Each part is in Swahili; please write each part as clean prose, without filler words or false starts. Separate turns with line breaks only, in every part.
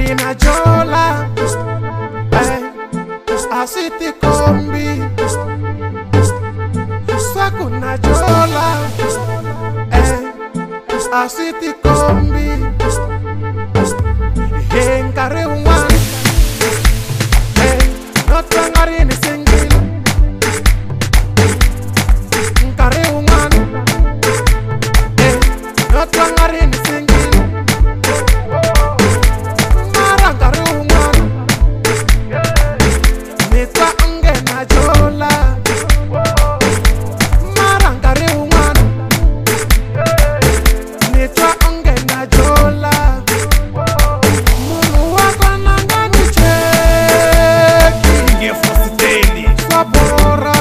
Ina jola asiti kombi Sakuna jola asiti kombi Henkare umwan Notwangari ni singil Nkare umwan Notwangari ni singil Marangare umwan Nitwa unge na jola Marangare umwan Nitwa unge na jola Munu wako nangani cheki Swapora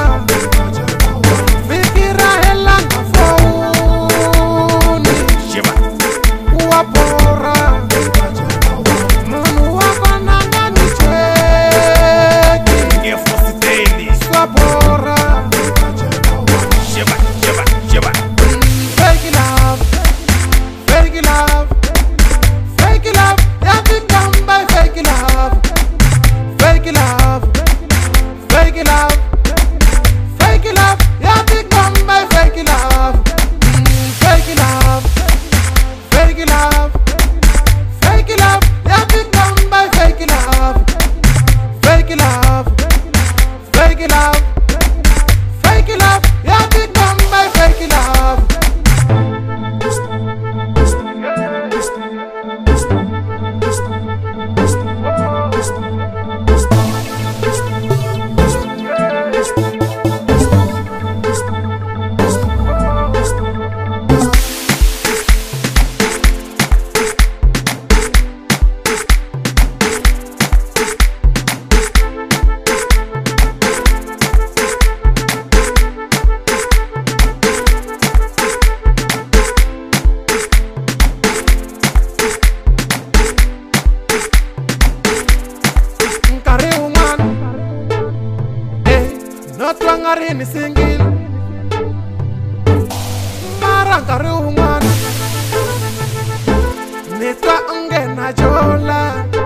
Fikira hela na phone Wapora Munu wako nangani cheki Swapora Fake love Fake love Fake love Yeah, been done by fake love Fake love Fake love Fake love Yeah, been done by fake love Fake love Fake love Fake love Yeah, been done by fake love Fake love Fake love Fake love Yeah, been done by fake love Nkare umwan Notwangari ni singil Marangare umwan Nitwa unge na jola